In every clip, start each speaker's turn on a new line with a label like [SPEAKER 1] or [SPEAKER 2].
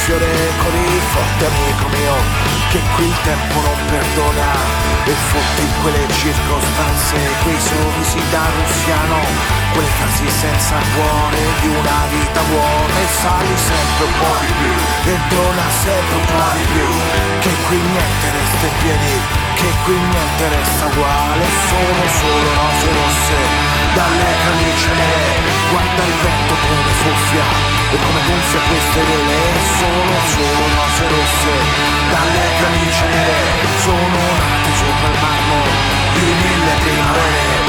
[SPEAKER 1] fiore, corri forte amico mio, che qui il tempo non perdona. E fotti quelle circostanze, quei sorrisi da ruffiano, quelle frasi senza cuore di una vita buona. E sali sempre un po' di più e dona sempre un po' di più, che qui niente resta in piedi, che qui niente resta uguale. Sono solo rose rosse dalle camicie nere, guarda il vento come soffia e come gonfia queste vele. Sono solo rose rosse dalle camicie nere, sono nate sopra il marmo di 1000 primavere.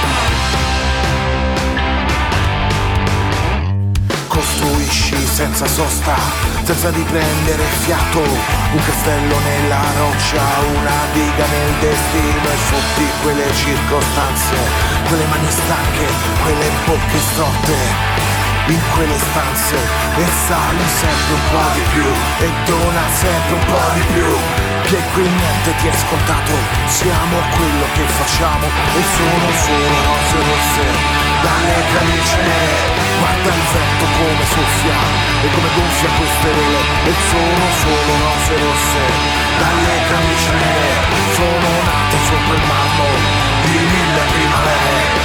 [SPEAKER 1] Costruisci senza sosta, senza riprendere fiato, un castello nella roccia, una diga nel destino. E fotti quelle circostanze, quelle mani stanche, quelle bocche storte in quelle stanze. E sali sempre un po' di più e dona sempre un po' di più, che qui niente ti è scontato, siamo quello che facciamo. E sono solo rose rosse dalle camicie nere, guarda il vento come soffia e come gonfia queste vele. E sono solo rose rosse dalle camicie nere, sono nate sopra il marmo di 1000 primavere.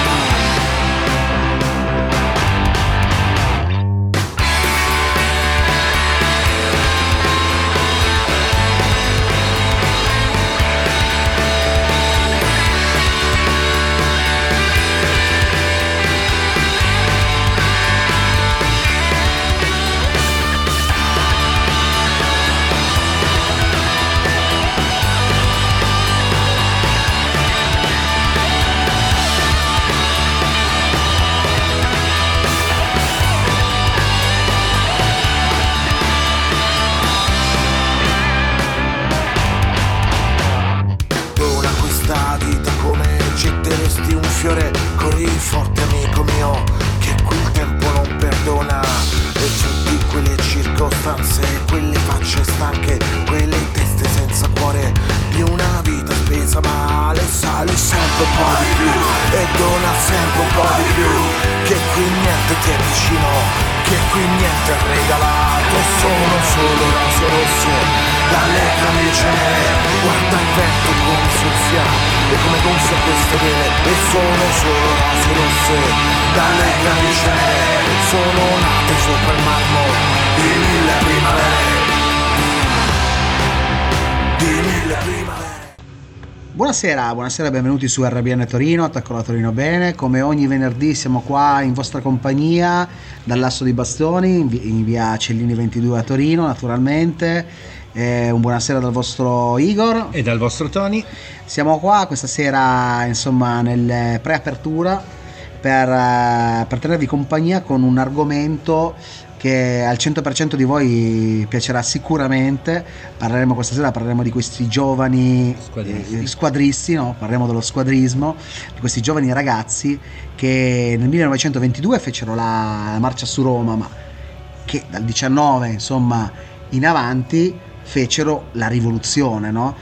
[SPEAKER 1] Corri forte amico mio, che qui il tempo non perdona. E tutti quelle circostanze, quelle facce stanche, quelle teste senza cuore di una vita spesa male. Sali sempre un po' di più e dona sempre un po' di più, che qui niente ti è vicino, che qui niente è regalato. Sono solo rose rosse dalle camicie nere, guarda il vento come soffia e come gonfia queste vele. E sono solo rose rosse dalle camicie nere, sono nate sopra il marmo di 1000 primavere, di 1000 primavere.
[SPEAKER 2] Buonasera, benvenuti su RBN Torino, attacco la Torino bene. Come ogni venerdì siamo qua in vostra compagnia dall'Asso di Bastoni, in via Cellini 22 a Torino, naturalmente. Un buonasera dal vostro Igor
[SPEAKER 3] e dal vostro Tony.
[SPEAKER 2] Siamo qua questa sera, insomma, nel preapertura per tenervi compagnia con un argomento che al 100% di voi piacerà sicuramente. Questa sera parleremo di questi giovani squadristi, no? Parleremo dello squadrismo, di questi giovani ragazzi che nel 1922 fecero la marcia su Roma, ma che dal 19 insomma in avanti fecero la rivoluzione, no?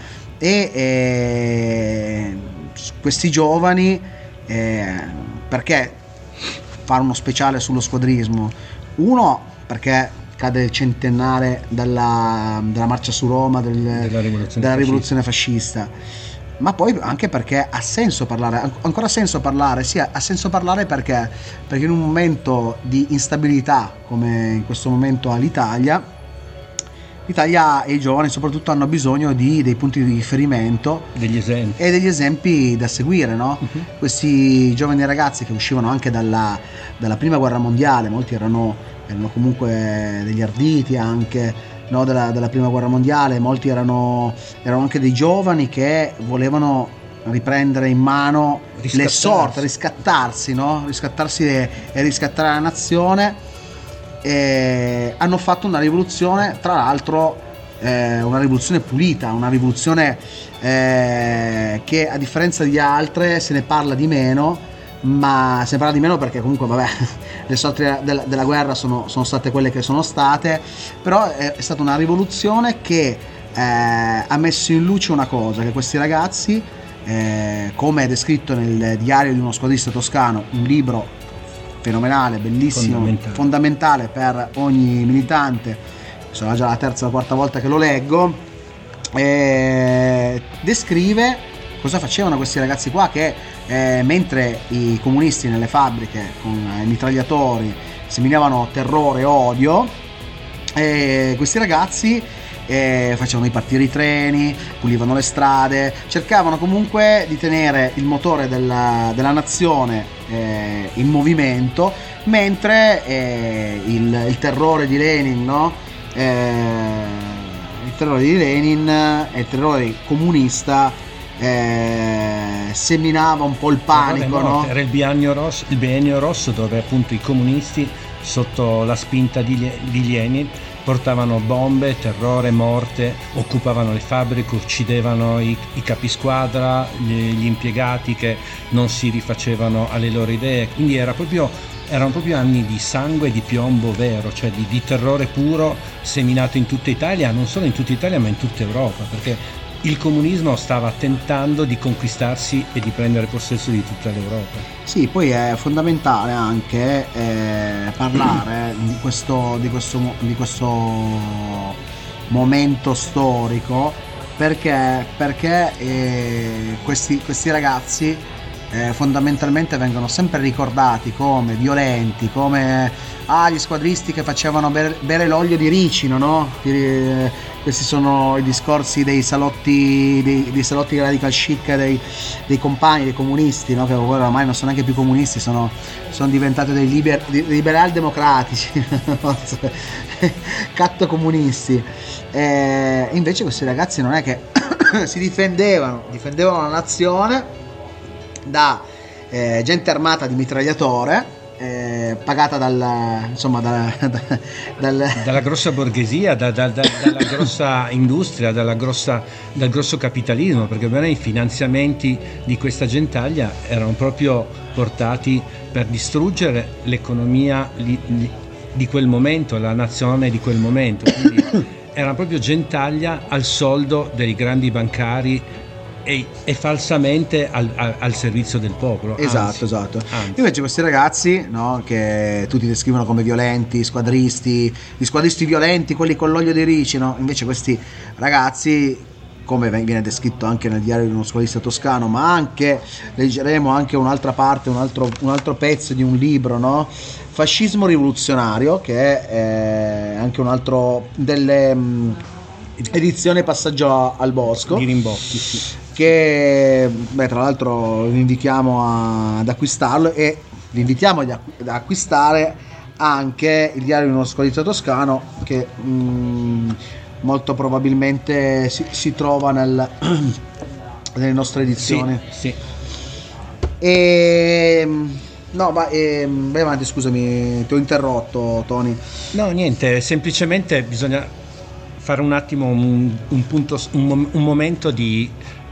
[SPEAKER 2] E questi giovani, perché fare uno speciale sullo squadrismo? Uno, perché cade il centenario della marcia su Roma, della rivoluzione fascista, ma poi anche perché ha senso parlare, ancora ha senso parlare, sì, ha senso parlare perché in un momento di instabilità come in questo momento ha l'Italia e i giovani soprattutto hanno bisogno di dei punti di riferimento, degli esempi da seguire, no? Questi giovani ragazzi che uscivano anche dalla prima guerra mondiale, molti erano comunque degli arditi anche, no, della prima guerra mondiale, molti erano anche dei giovani che volevano riprendere in mano le sorti, riscattarsi e riscattare la nazione. Hanno fatto una rivoluzione, tra l'altro una rivoluzione pulita, una rivoluzione che a differenza di altre se ne parla di meno, perché comunque le sorti della guerra sono state quelle che sono state, però è stata una rivoluzione che ha messo in luce una cosa, che questi ragazzi, come è descritto nel diario di uno squadrista toscano, un libro fenomenale, bellissimo, fondamentale per ogni militante, sono già la terza o quarta volta che lo leggo, descrive cosa facevano questi ragazzi qua che mentre i comunisti nelle fabbriche con i mitragliatori seminavano terrore e odio, questi ragazzi facevano ripartire i treni, pulivano le strade, cercavano comunque di tenere il motore della nazione in movimento, mentre il terrore di Lenin, no? Il terrore di Lenin e il terrore comunista seminava un po' il panico, no?
[SPEAKER 3] Era il biennio rosso dove appunto i comunisti sotto la spinta di Lenin portavano bombe, terrore, morte, occupavano le fabbriche, uccidevano i capisquadra, gli impiegati che non si rifacevano alle loro idee, quindi erano proprio anni di sangue e di piombo vero, cioè di terrore puro seminato in tutta Italia, non solo in tutta Italia ma in tutta Europa, perché il comunismo stava tentando di conquistarsi e di prendere possesso di tutta l'Europa.
[SPEAKER 2] Sì, poi è fondamentale anche parlare di questo momento storico, perché questi ragazzi fondamentalmente vengono sempre ricordati come violenti, come gli squadristi che facevano bere l'olio di ricino, no? Questi sono i discorsi dei salotti radical chic dei compagni, dei comunisti, no? Che ormai non sono neanche più comunisti, sono diventati dei liberal democratici, catto comunisti. Invece questi ragazzi non è che si difendevano la nazione da gente armata di mitragliatore, pagata dalla
[SPEAKER 3] grossa borghesia, dalla grossa industria, dal grosso capitalismo, perché i finanziamenti di questa gentaglia erano proprio portati per distruggere l'economia di quel momento, la nazione di quel momento, quindi era proprio gentaglia al soldo dei grandi bancari e falsamente al servizio del popolo.
[SPEAKER 2] Esatto. Invece questi ragazzi, no, che tutti descrivono come violenti, gli squadristi violenti, quelli con l'olio di ricino, invece questi ragazzi, come viene descritto anche nel diario di uno squadrista toscano, ma anche leggeremo anche un'altra parte, un altro pezzo di un libro, no? Fascismo rivoluzionario, che è anche un altro delle edizione Passaggio al Bosco
[SPEAKER 3] di Rimbocchi, sì.
[SPEAKER 2] Che tra l'altro vi invitiamo ad acquistarlo, e vi invitiamo ad acquistare anche il diario di uno squadrista toscano, che molto probabilmente si trova nelle nostre edizioni.
[SPEAKER 3] Sì.
[SPEAKER 2] Vai avanti, scusami, ti ho interrotto, Tony.
[SPEAKER 3] No, niente, semplicemente bisogna fare un attimo un momento di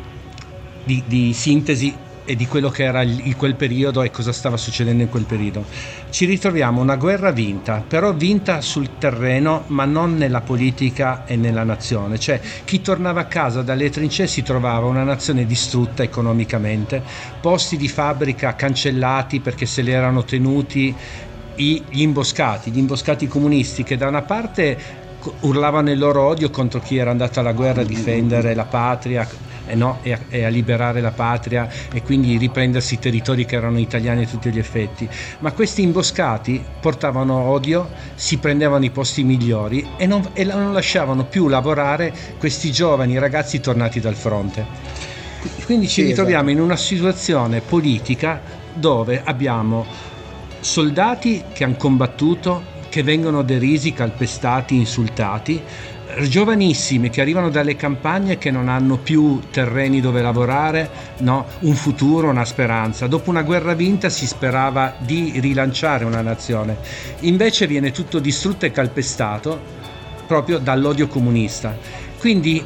[SPEAKER 3] sintesi e di quello che era quel periodo e cosa stava succedendo in quel periodo. Ci ritroviamo una guerra vinta, però vinta sul terreno ma non nella politica e nella nazione, cioè chi tornava a casa dalle trincee si trovava una nazione distrutta economicamente, posti di fabbrica cancellati perché se li erano tenuti gli imboscati comunisti, che da una parte urlavano il loro odio contro chi era andato alla guerra a difendere la patria e a liberare la patria e quindi riprendersi i territori che erano italiani a tutti gli effetti, ma questi imboscati portavano odio, si prendevano i posti migliori e non lasciavano più lavorare questi giovani ragazzi tornati dal fronte. Quindi ci ritroviamo in una situazione politica dove abbiamo soldati che hanno combattuto, che vengono derisi, calpestati, insultati, giovanissimi che arrivano dalle campagne, che non hanno più terreni dove lavorare, no? Un futuro, una speranza. Dopo una guerra vinta si sperava di rilanciare una nazione, invece viene tutto distrutto e calpestato proprio dall'odio comunista. Quindi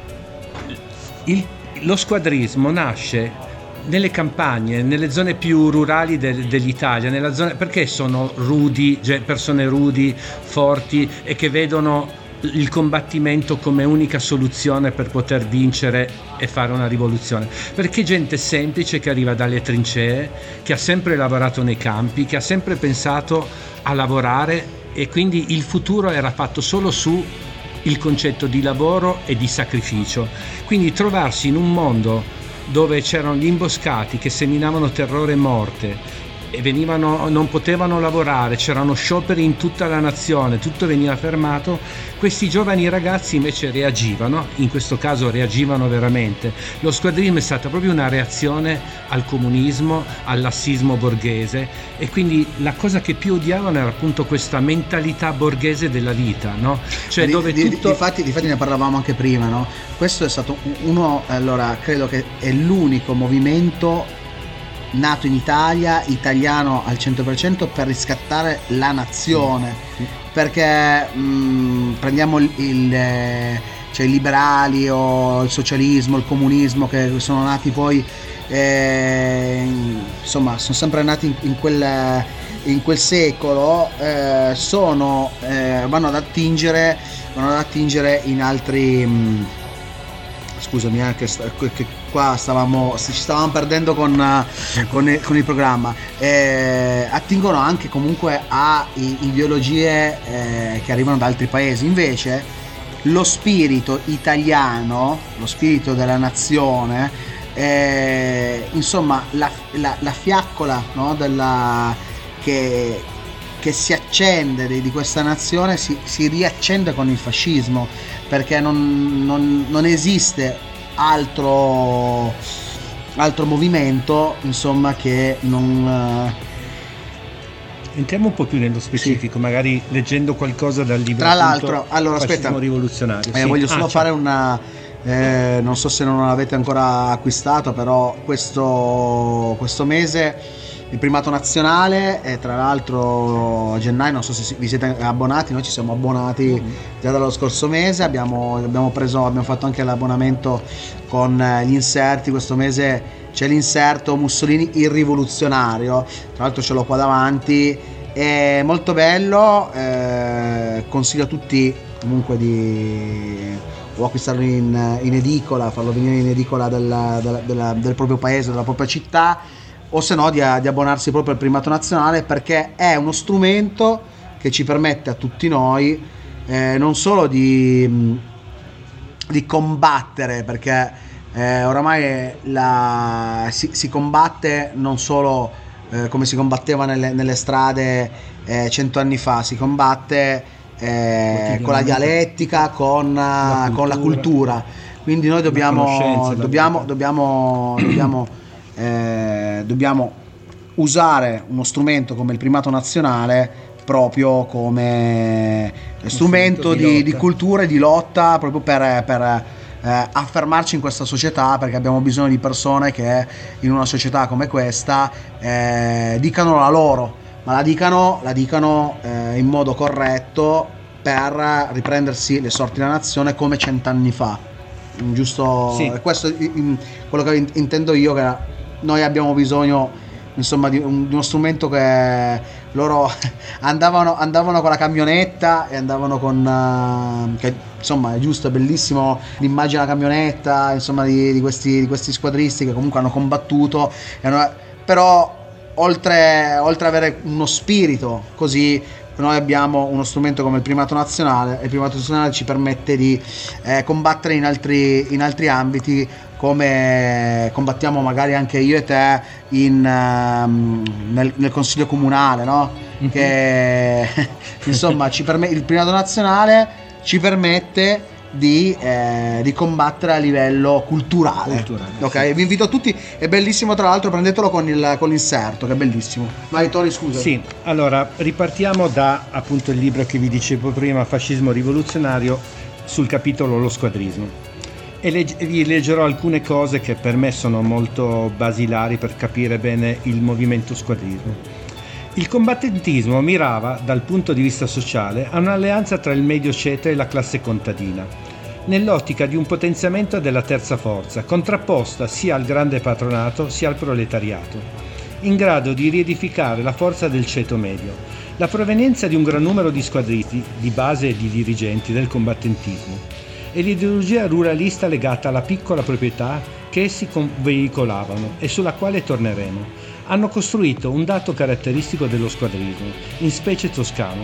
[SPEAKER 3] lo squadrismo nasce nelle campagne, nelle zone più rurali dell'Italia, nella zona, perché sono rudi, cioè persone rudi, forti e che vedono il combattimento come unica soluzione per poter vincere e fare una rivoluzione, perché gente semplice che arriva dalle trincee, che ha sempre lavorato nei campi, che ha sempre pensato a lavorare e quindi il futuro era fatto solo su il concetto di lavoro e di sacrificio. Quindi trovarsi in un mondo dove c'erano gli imboscati che seminavano terrore e morte e non potevano lavorare, c'erano scioperi in tutta la nazione, tutto veniva fermato, questi giovani ragazzi invece reagivano, in questo caso reagivano veramente. Lo squadrismo è stata proprio una reazione al comunismo, al lassismo borghese, e quindi la cosa che più odiavano era appunto questa mentalità borghese della vita, no? Cioè dove tutto...
[SPEAKER 2] Difatti ne parlavamo anche prima, no? Questo è stato allora credo che è l'unico movimento nato in Italia, italiano al 100%, per riscattare la nazione, perché prendiamo i liberali o il socialismo, il comunismo, che sono nati poi insomma sono sempre nati in quel secolo, vanno ad attingere in altri scusami che qua ci stavamo perdendo con il programma, attingono anche comunque a ideologie che arrivano da altri paesi. Invece lo spirito italiano, lo spirito della nazione, insomma la fiaccola, no, che si accende di questa nazione si riaccende con il fascismo, perché non esiste altro movimento, insomma, che non...
[SPEAKER 3] Entriamo un po' più nello specifico, sì, magari leggendo qualcosa dal libro.
[SPEAKER 2] Tra l'altro, allora
[SPEAKER 3] Fascismo
[SPEAKER 2] aspetta,
[SPEAKER 3] rivoluzionario. Sì.
[SPEAKER 2] Voglio solo fare una... non so se non l'avete ancora acquistato, però questo mese il primato nazionale, e tra l'altro a gennaio, non so se vi siete abbonati, noi ci siamo abbonati già dallo scorso mese, abbiamo fatto anche l'abbonamento con gli inserti. Questo mese c'è l'inserto Mussolini il rivoluzionario, tra l'altro ce l'ho qua davanti, è molto bello, consiglio a tutti comunque o acquistarlo in edicola, farlo venire in edicola del proprio paese, della propria città, o se no di abbonarsi proprio al primato nazionale, perché è uno strumento che ci permette a tutti noi non solo di combattere, perché oramai si combatte non solo come si combatteva nelle strade 100 anni fa, si combatte con la dialettica, con la cultura. Quindi noi dobbiamo usare uno strumento come il primato nazionale proprio come strumento di cultura e di lotta, proprio per affermarci in questa società, perché abbiamo bisogno di persone che in una società come questa dicano la loro, ma la dicano in modo corretto, per riprendersi le sorti della nazione come 100 anni fa, giusto? Sì. Questo è quello che intendo io, che noi abbiamo bisogno, insomma, di uno strumento. Che loro andavano con la camionetta e andavano con che insomma è giusto, è bellissimo l'immagine della camionetta, insomma, di questi squadristi che comunque hanno combattuto, però oltre ad avere uno spirito così, noi abbiamo uno strumento come il primato nazionale, e il primato nazionale ci permette di combattere in altri ambiti, come combattiamo magari anche io e te nel consiglio comunale, no? Mm-hmm. Che insomma il primato nazionale ci permette di combattere a livello culturale. Ok, sì. Vi invito tutti, è bellissimo, tra l'altro prendetelo con l'inserto, che è bellissimo. Vai Tony, scusa.
[SPEAKER 3] Sì, allora ripartiamo da appunto il libro che vi dicevo prima, Fascismo rivoluzionario, sul capitolo Lo squadrismo, e vi leggerò alcune cose che per me sono molto basilari per capire bene il movimento squadrismo. Il combattentismo mirava, dal punto di vista sociale, a un'alleanza tra il medio ceto e la classe contadina, nell'ottica di un potenziamento della terza forza, contrapposta sia al grande patronato sia al proletariato, in grado di riedificare la forza del ceto medio. La provenienza di un gran numero di squadristi, di base e di dirigenti del combattentismo, e l'ideologia ruralista legata alla piccola proprietà che essi veicolavano e sulla quale torneremo, hanno costruito un dato caratteristico dello squadrismo, in specie toscano,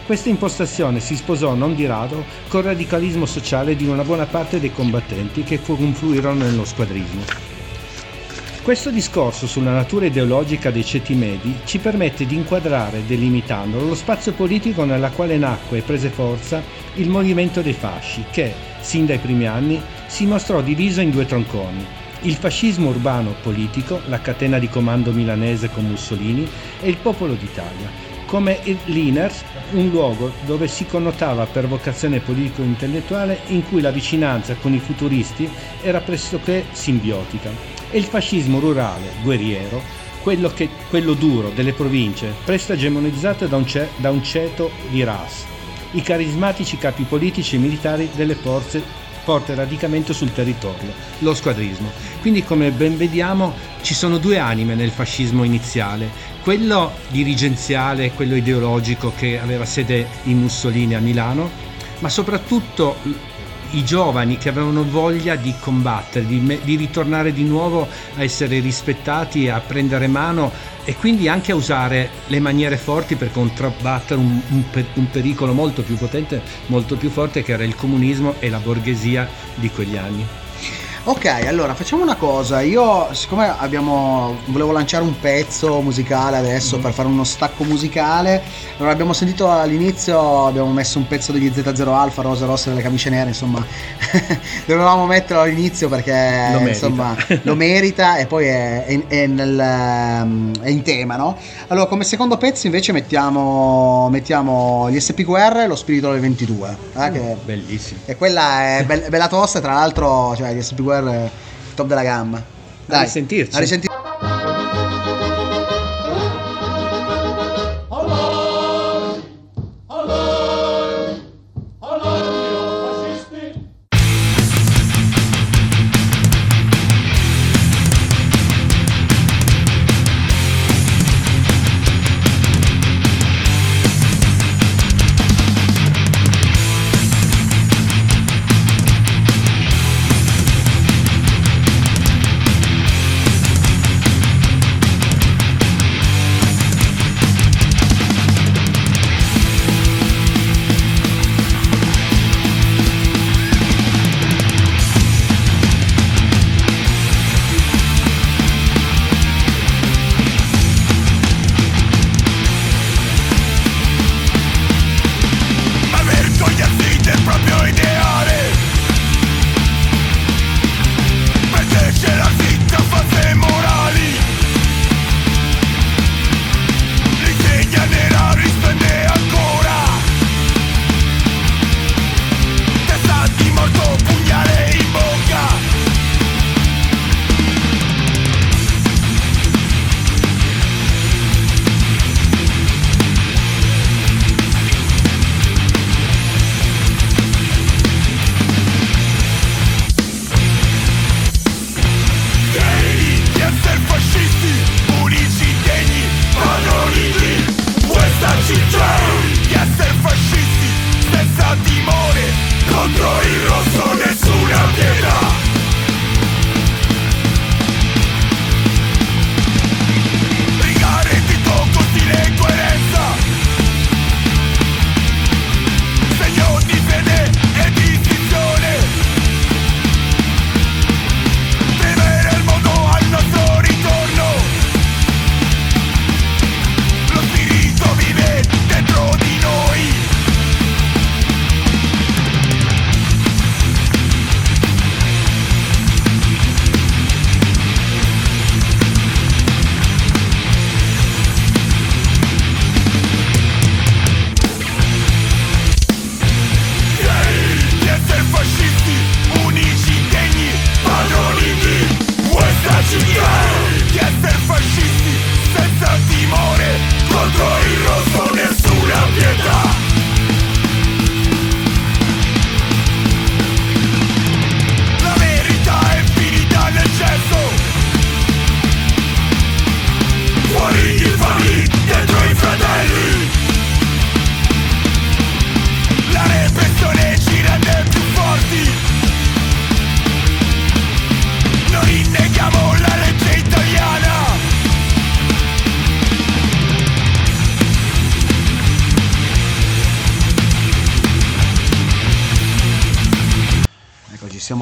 [SPEAKER 3] Questa impostazione si sposò non di rado col radicalismo sociale di una buona parte dei combattenti che confluirono nello squadrismo. Questo discorso sulla natura ideologica dei ceti medi ci permette di inquadrare, delimitandolo, lo spazio politico nella quale nacque e prese forza il movimento dei fasci che, sin dai primi anni, si mostrò diviso in due tronconi: il fascismo urbano politico, la catena di comando milanese con Mussolini, e il Popolo d'Italia, come l'Iners, un luogo dove si connotava per vocazione politico-intellettuale, in cui la vicinanza con i futuristi era pressoché simbiotica, e il fascismo rurale, guerriero, quello duro delle province, presto egemonizzato da un ceto di ras, i carismatici capi politici e militari delle forte radicamento sul territorio, lo squadrismo. Quindi, come ben vediamo, ci sono due anime nel fascismo iniziale: quello dirigenziale, quello ideologico che aveva sede in Mussolini a Milano, ma soprattutto i giovani che avevano voglia di combattere, di ritornare di nuovo a essere rispettati, a prendere mano e quindi anche a usare le maniere forti per contrabbattere un pericolo molto più potente, molto più forte, che era il comunismo e la borghesia di quegli anni.
[SPEAKER 2] Ok, allora facciamo una cosa. Io, siccome volevo lanciare un pezzo musicale adesso per fare uno stacco musicale. Allora, abbiamo sentito all'inizio, abbiamo messo un pezzo degli Z0 Alfa, Rose rosse delle camicie nere, insomma. Dovevamo metterlo all'inizio perché insomma lo merita e poi è in tema, no? Allora, come secondo pezzo invece mettiamo gli SPQR e lo spirito del 22, che
[SPEAKER 3] bellissimo.
[SPEAKER 2] E quella è bella tosta, tra l'altro, cioè gli SPQR top della gamma. Dai,
[SPEAKER 3] a risentirci.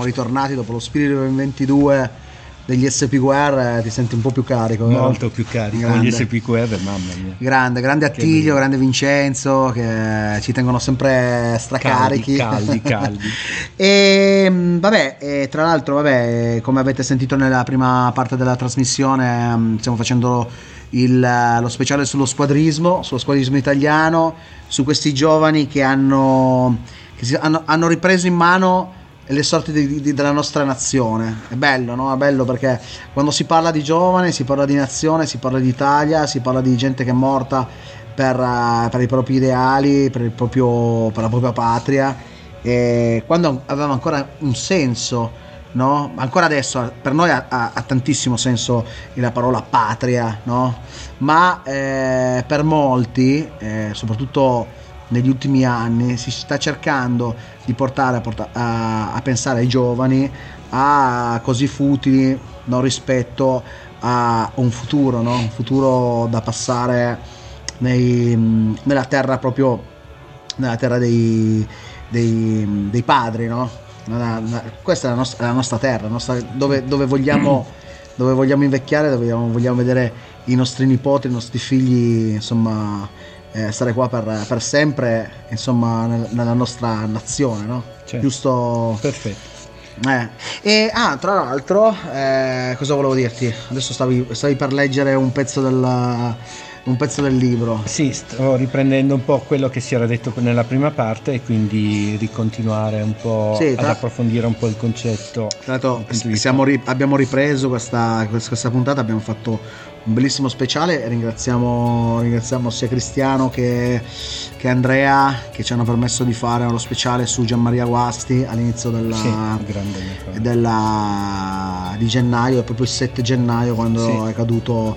[SPEAKER 2] ritornati dopo lo Spirito in 22 degli SPQR, ti senti un po' più carico, vero?
[SPEAKER 3] Molto più carico, gli SPQR, mamma mia.
[SPEAKER 2] Grande Attilio, grande Vincenzo, che ci tengono sempre stracarichi.
[SPEAKER 3] Caldi.
[SPEAKER 2] E vabbè, tra l'altro, come avete sentito nella prima parte della trasmissione, stiamo facendo lo speciale sullo squadrismo italiano, su questi giovani che hanno ripreso in mano le sorti della nostra nazione. È bello, no? È bello perché quando si parla di giovane, si parla di nazione, si parla di Italia, si parla di gente che è morta per i propri ideali, per la propria patria, e quando aveva ancora un senso, no? Ancora adesso per noi ha tantissimo senso la parola patria, no? Ma per molti, soprattutto negli ultimi anni, si sta cercando di portare a pensare ai giovani a così futili, no? Rispetto a un futuro, no? Un futuro da passare nella terra, proprio nella terra dei padri, no? Questa è la nostra terra, dove vogliamo invecchiare, dove vogliamo vedere i nostri nipoti, i nostri figli, insomma, stare qua per sempre, insomma, nella nostra nazione, no?
[SPEAKER 3] Certo.
[SPEAKER 2] Giusto?
[SPEAKER 3] Perfetto.
[SPEAKER 2] Tra l'altro, cosa volevo dirti? Adesso stavi per leggere un pezzo del libro.
[SPEAKER 3] Sì, sto riprendendo un po' quello che si era detto nella prima parte e quindi ricontinuare un po', ad approfondire un po' il concetto.
[SPEAKER 2] Tra l'altro abbiamo ripreso questa puntata, abbiamo fatto un bellissimo speciale e ringraziamo sia Cristiano che Andrea, che ci hanno permesso di fare uno speciale su Gianmaria Guasti all'inizio di gennaio, proprio il 7 gennaio, quando è caduto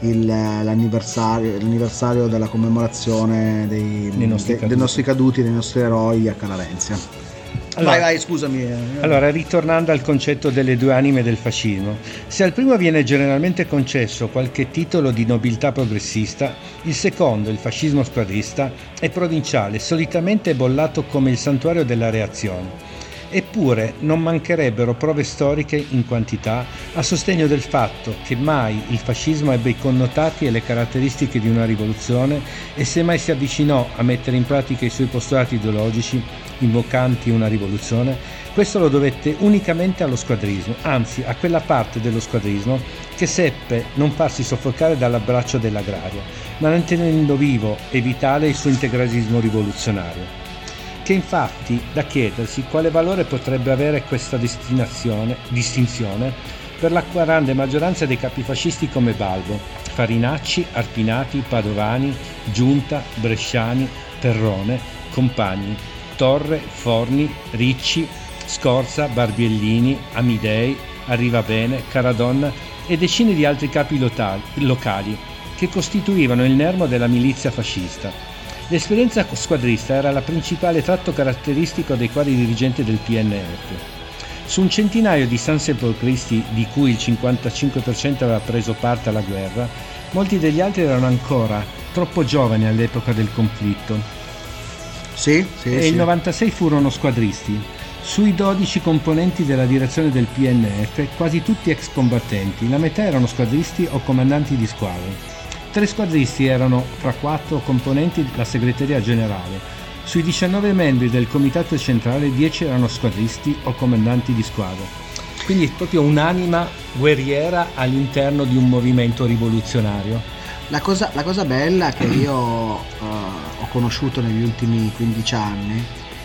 [SPEAKER 2] l'anniversario della commemorazione dei nostri caduti, dei nostri eroi a Calavenzia.
[SPEAKER 3] Allora,
[SPEAKER 2] vai, scusami.
[SPEAKER 3] Allora, ritornando al concetto delle due anime del fascismo, se al primo viene generalmente concesso qualche titolo di nobiltà progressista, il secondo, il fascismo squadrista, è provinciale, solitamente bollato come il santuario della reazione. Eppure non mancherebbero prove storiche in quantità a sostegno del fatto che mai il fascismo ebbe i connotati e le caratteristiche di una rivoluzione e se mai si avvicinò a mettere in pratica i suoi postulati ideologici invocanti una rivoluzione, questo lo dovette unicamente allo squadrismo, anzi a quella parte dello squadrismo che seppe non farsi soffocare dall'abbraccio dell'agraria, mantenendo vivo e vitale il suo integralismo rivoluzionario. Che infatti da chiedersi quale valore potrebbe avere questa distinzione per la grande maggioranza dei capi fascisti come Balbo, Farinacci, Arpinati, Padovani, Giunta, Bresciani, Perrone, Compagni, Torre, Forni, Ricci, Scorza, Barbiellini, Amidei, Arrivabene, Caradonna e decine di altri capi locali che costituivano il nervo della milizia fascista. L'esperienza squadrista era la principale tratto caratteristico dei quadri dirigenti del PNF. Su un centinaio di sansepolcristi, di cui il 55% aveva preso parte alla guerra, molti degli altri erano ancora troppo giovani all'epoca del conflitto. Il 96 furono squadristi. Sui 12 componenti della direzione del PNF, quasi tutti ex combattenti, la metà erano squadristi o comandanti di squadre. 3 squadristi erano, fra 4 componenti, la segreteria generale. Sui 19 membri del comitato centrale, 10 erano squadristi o comandanti di squadra. Quindi è proprio un'anima guerriera all'interno di un movimento rivoluzionario.
[SPEAKER 2] La cosa bella che io ho conosciuto negli ultimi 15 anni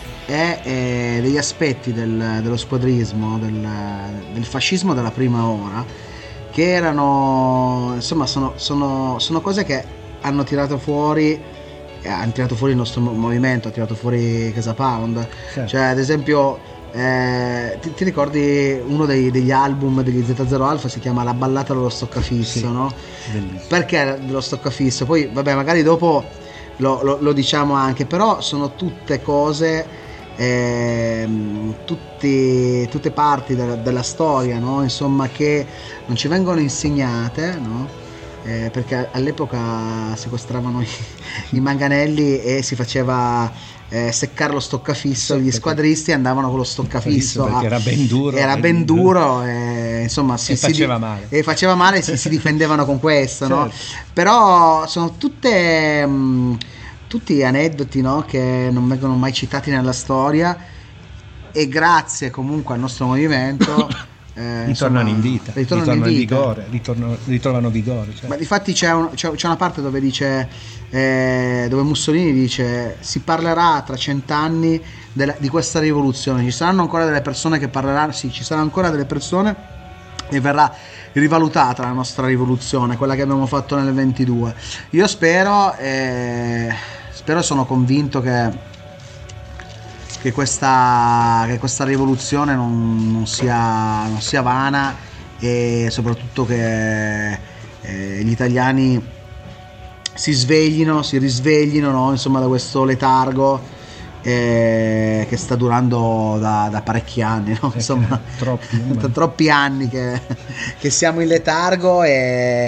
[SPEAKER 2] è degli aspetti dello squadrismo, del fascismo della prima ora, che erano, insomma, sono cose che hanno tirato fuori il nostro movimento, ha tirato fuori Casa Pound. Certo. Cioè, ad esempio, ti ricordi uno degli album degli Z0 Alpha, si chiama La ballata dello stoccafisso, sì, no? Bellissimo. Perché dello stoccafisso? Poi, vabbè, magari dopo lo diciamo anche, però sono tutte cose, tutte parti della storia, no? Insomma, che non ci vengono insegnate, no? perché all'epoca sequestravano i manganelli e si faceva seccare lo stoccafisso, gli squadristi andavano con lo stoccafisso
[SPEAKER 3] perché era ben duro,
[SPEAKER 2] insomma
[SPEAKER 3] faceva male,
[SPEAKER 2] e faceva male, si difendevano con questo,
[SPEAKER 3] certo.
[SPEAKER 2] No? Però sono tutti aneddoti, no? Che non vengono mai citati nella storia, e grazie comunque al nostro movimento
[SPEAKER 3] ritornano in vita, ritrovano vigore. Cioè.
[SPEAKER 2] Ma difatti c'è una parte dove dice, dove Mussolini dice: si parlerà tra 100 anni di questa rivoluzione, ci saranno ancora delle persone che parleranno, sì, ci saranno ancora delle persone, e verrà rivalutata la nostra rivoluzione, quella che abbiamo fatto nel 22. Io spero e sono convinto che questa rivoluzione non sia vana, e soprattutto che gli italiani si risveglino, no? Insomma, da questo letargo che sta durando da parecchi anni, no? Insomma, troppi anni che siamo in letargo, e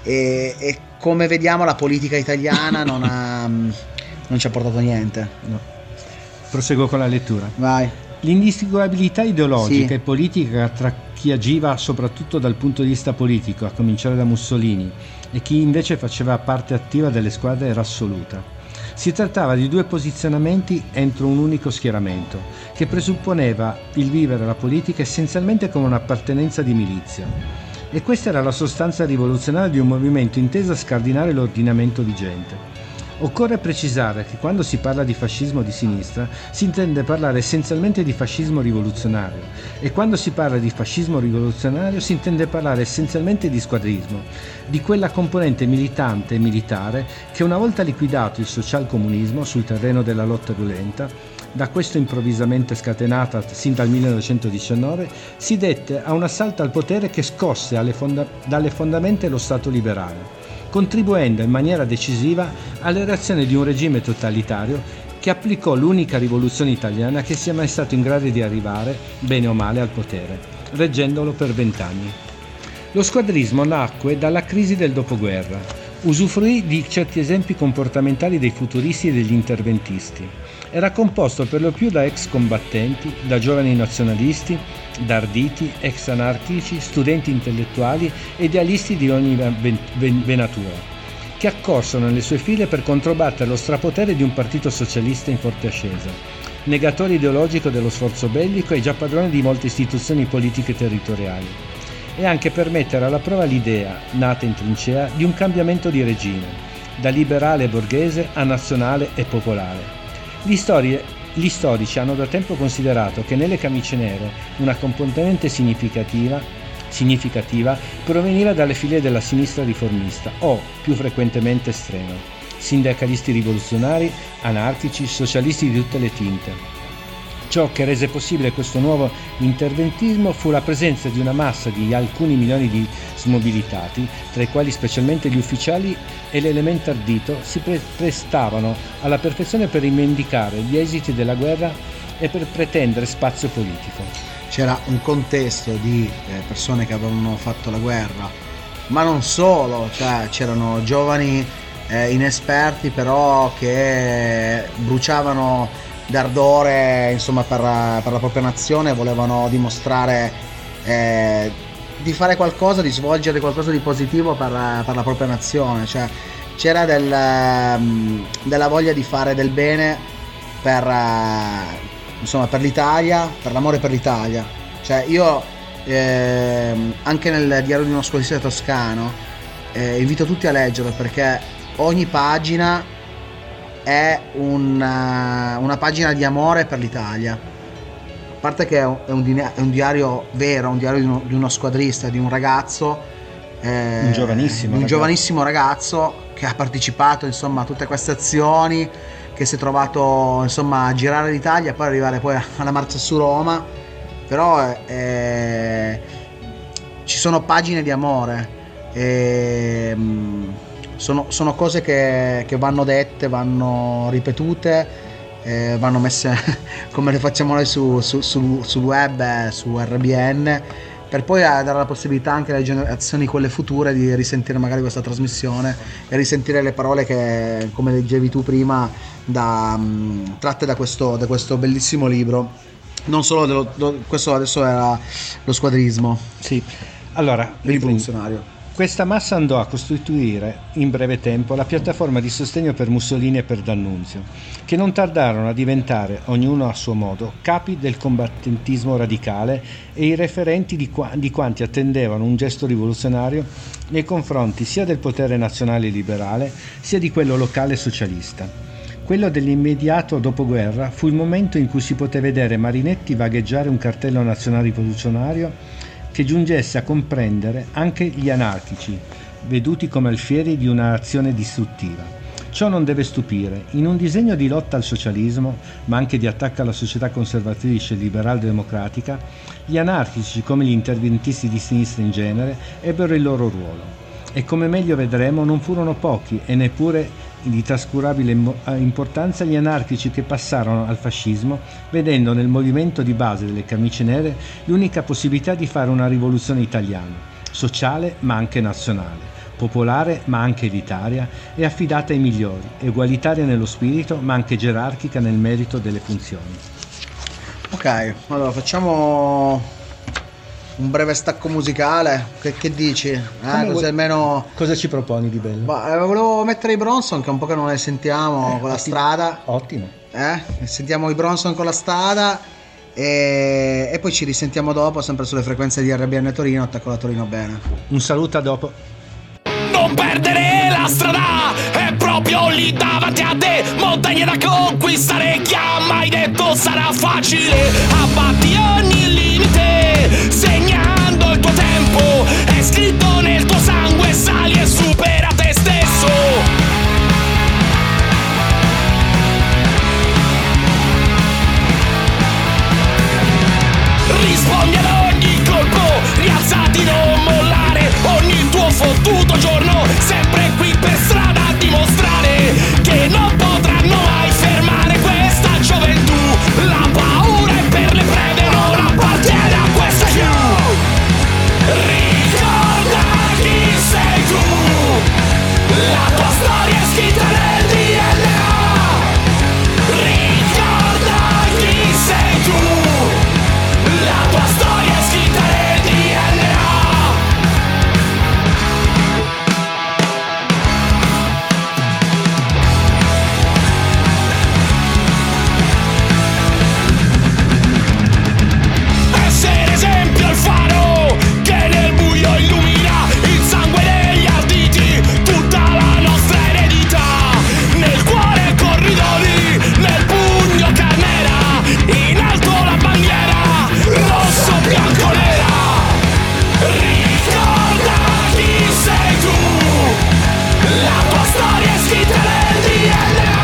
[SPEAKER 2] come vediamo la politica italiana non ci ha portato niente.
[SPEAKER 3] No. Proseguo con la lettura.
[SPEAKER 2] Vai.
[SPEAKER 3] L'indistinguabilità ideologica e politica tra chi agiva soprattutto dal punto di vista politico, a cominciare da Mussolini, e chi invece faceva parte attiva delle squadre era assoluta. Si trattava di due posizionamenti entro un unico schieramento, che presupponeva il vivere la politica essenzialmente come un'appartenenza di milizia. E questa era la sostanza rivoluzionaria di un movimento inteso a scardinare l'ordinamento vigente. Occorre precisare che quando si parla di fascismo di sinistra si intende parlare essenzialmente di fascismo rivoluzionario, e quando si parla di fascismo rivoluzionario si intende parlare essenzialmente di squadrismo, di quella componente militante e militare che, una volta liquidato il socialcomunismo sul terreno della lotta violenta, da questo improvvisamente scatenata sin dal 1919, si dette a un assalto al potere che scosse dalle fondamenta lo Stato liberale, contribuendo in maniera decisiva alle reazioni di un regime totalitario che applicò l'unica rivoluzione italiana che sia mai stato in grado di arrivare, bene o male, al potere, reggendolo per 20 anni. Lo squadrismo nacque dalla crisi del dopoguerra, usufruì di certi esempi comportamentali dei futuristi e degli interventisti. Era composto per lo più da ex combattenti, da giovani nazionalisti, da arditi, ex anarchici, studenti intellettuali e idealisti di ogni venatura, che accorsero nelle sue file per controbattere lo strapotere di un partito socialista in forte ascesa, negatore ideologico dello sforzo bellico e già padrone di molte istituzioni politiche territoriali, e anche per mettere alla prova l'idea, nata in trincea, di un cambiamento di regime, da liberale e borghese a nazionale e popolare. Gli storici hanno da tempo considerato che nelle camicie nere una componente significativa proveniva dalle file della sinistra riformista o, più frequentemente, estrema, sindacalisti rivoluzionari, anarchici, socialisti di tutte le tinte. Ciò che rese possibile questo nuovo interventismo fu la presenza di una massa di alcuni milioni di smobilitati, tra i quali specialmente gli ufficiali e l'elemento ardito si prestavano alla perfezione per rivendicare gli esiti della guerra e per pretendere spazio politico.
[SPEAKER 2] C'era un contesto di persone che avevano fatto la guerra, ma non solo, cioè c'erano giovani inesperti però che bruciavano d'ardore, insomma, per la propria nazione, volevano dimostrare di fare qualcosa, di svolgere qualcosa di positivo per la propria nazione, cioè c'era della voglia di fare del bene per l'Italia, per l'amore per l'Italia. Cioè io anche nel diario di uno squadrista toscano invito tutti a leggerlo, perché ogni pagina è una pagina di amore per l'Italia. A parte che è un diario vero, un diario di uno squadrista, di un ragazzo,
[SPEAKER 3] un
[SPEAKER 2] giovanissimo ragazzo che ha partecipato, insomma, a tutte queste azioni, che si è trovato, insomma, a girare l'Italia, poi arrivare poi alla marcia su Roma. Però ci sono pagine di amore, sono cose che vanno dette, vanno ripetute, vanno messe come le facciamo noi sul web, su RBN, per poi dare la possibilità anche alle generazioni quelle future di risentire magari questa trasmissione e risentire le parole che, come leggevi tu prima, tratte da questo bellissimo libro. Non solo questo adesso era lo squadrismo.
[SPEAKER 3] Sì, allora
[SPEAKER 2] rivoluzionario.
[SPEAKER 3] Questa massa andò a costituire in breve tempo la piattaforma di sostegno per Mussolini e per D'Annunzio, che non tardarono a diventare, ognuno a suo modo, capi del combattentismo radicale e i referenti di quanti attendevano un gesto rivoluzionario nei confronti sia del potere nazionale liberale sia di quello locale socialista. Quello dell'immediato dopoguerra fu il momento in cui si poté vedere Marinetti vagheggiare un cartello nazionale rivoluzionario che giungesse a comprendere anche gli anarchici, veduti come alfieri di un'azione distruttiva. Ciò non deve stupire. In un disegno di lotta al socialismo, ma anche di attacco alla società conservatrice e liberal-democratica, gli anarchici, come gli interventisti di sinistra in genere, ebbero il loro ruolo. E come meglio vedremo, non furono pochi e neppure di trascurabile importanza gli anarchici che passarono al fascismo, vedendo nel movimento di base delle camicie nere l'unica possibilità di fare una rivoluzione italiana, sociale ma anche nazionale, popolare ma anche elitaria e affidata ai migliori, egualitaria nello spirito ma anche gerarchica nel merito delle funzioni.
[SPEAKER 2] Ok, allora facciamo un breve stacco musicale, che dici? Così almeno...
[SPEAKER 3] Cosa ci proponi di bello?
[SPEAKER 2] Volevo mettere i Bronson, che è un po' che non le sentiamo con la strada.
[SPEAKER 3] Ottimo.
[SPEAKER 2] Sentiamo i Bronson con la strada e poi ci risentiamo dopo, sempre sulle frequenze di RBN Torino, attacco la Torino bene.
[SPEAKER 3] Un saluto, a dopo.
[SPEAKER 4] Non perdere la strada, è proprio lì davanti a te, montagne da conquistare, chi ha mai detto sarà facile? Abbatti ogni limite, segnando il tuo tempo, è scritto nel tuo sangue, sali e supera te stesso. Rispondi ad ogni colpo, rialzati, non mollare, ogni tuo fottuto giorno, sempre qui per strada a dimostrare che non potranno mai fermare questa gioventù. La paura è per le prede, non appartiene a questa crew. Ricorda chi sei tu, la tua storia è scritta nel DNA. Ricorda chi sei tu, la tua storia è scritta nel DNA. Essere esempio al faro che nel buio illumina il sangue degli arditi, tutta la nostra eredità. Nel cuore corridori, nel pugno carnera, in alto la bandiera, rosso, bianco, nera. Ricorda chi sei tu, la tua storia è scritta nel DNA.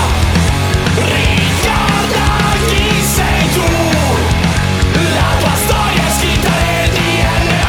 [SPEAKER 4] Ricorda chi sei tu, la tua storia è scritta nel DNA.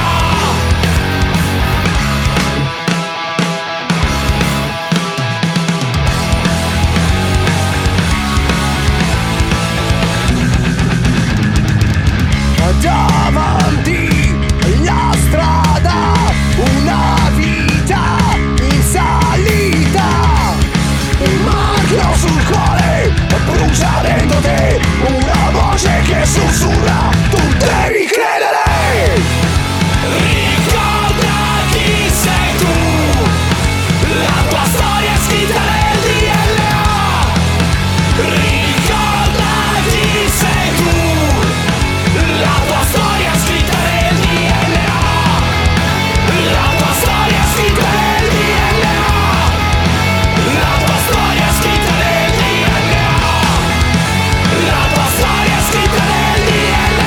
[SPEAKER 4] Davanti la strada, una vita in salita, un marchio sul cuore brucia dentro te, una voce che sussurra, tu devi credere. Ricorda chi sei tu, la tua storia è scritta nel DNA. Ricorda chi sei tu, la tua storia è scritta nel DNA. La tua storia è scritta nel DNA. La tua storia è scritta nel DNA. La tua storia è scritta nel DNA.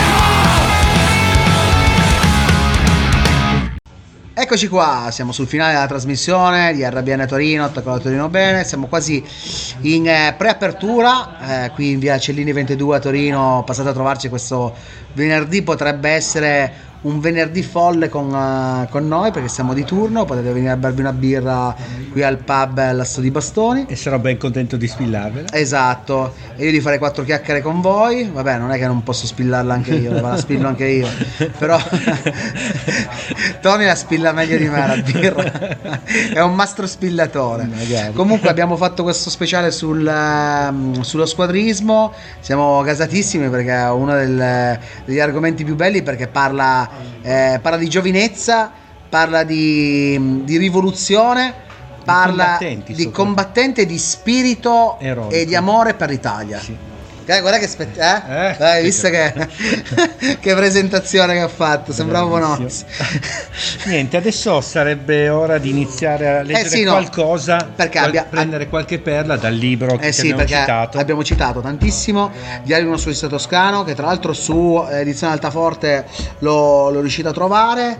[SPEAKER 2] Eccoci qua, siamo sul finale della trasmissione di RBN Torino, attacco la Torino bene, siamo quasi in preapertura, qui in via Cellini 22 a Torino. Passate a trovarci questo venerdì, potrebbe essere un venerdì folle con noi, perché siamo di turno, potete venire a bervi una birra qui al pub all'Asso di Bastoni.
[SPEAKER 3] E sarò ben contento di spillarvela.
[SPEAKER 2] Esatto, e io di fare 4 chiacchiere con voi. Vabbè, non è che non posso spillarla anche io, la spillo anche io, però Tony la spilla meglio di me la birra, è un mastro spillatore.
[SPEAKER 3] Magari.
[SPEAKER 2] Comunque abbiamo fatto questo speciale sullo squadrismo, siamo gasatissimi perché è uno degli argomenti più belli, perché parla di giovinezza, parla di rivoluzione, parla di combattente, di spirito
[SPEAKER 3] eroico
[SPEAKER 2] e di amore per l'Italia.
[SPEAKER 3] Sì.
[SPEAKER 2] Guarda che hai visto che presentazione che ha fatto, sembrava Bonolis.
[SPEAKER 3] Niente, adesso sarebbe ora di iniziare a leggere qualcosa, prendere qualche perla dal libro che abbiamo citato.
[SPEAKER 2] Abbiamo citato tantissimo Diario di uno sudista toscano, che tra l'altro su edizione Altaforte l'ho riuscito a trovare,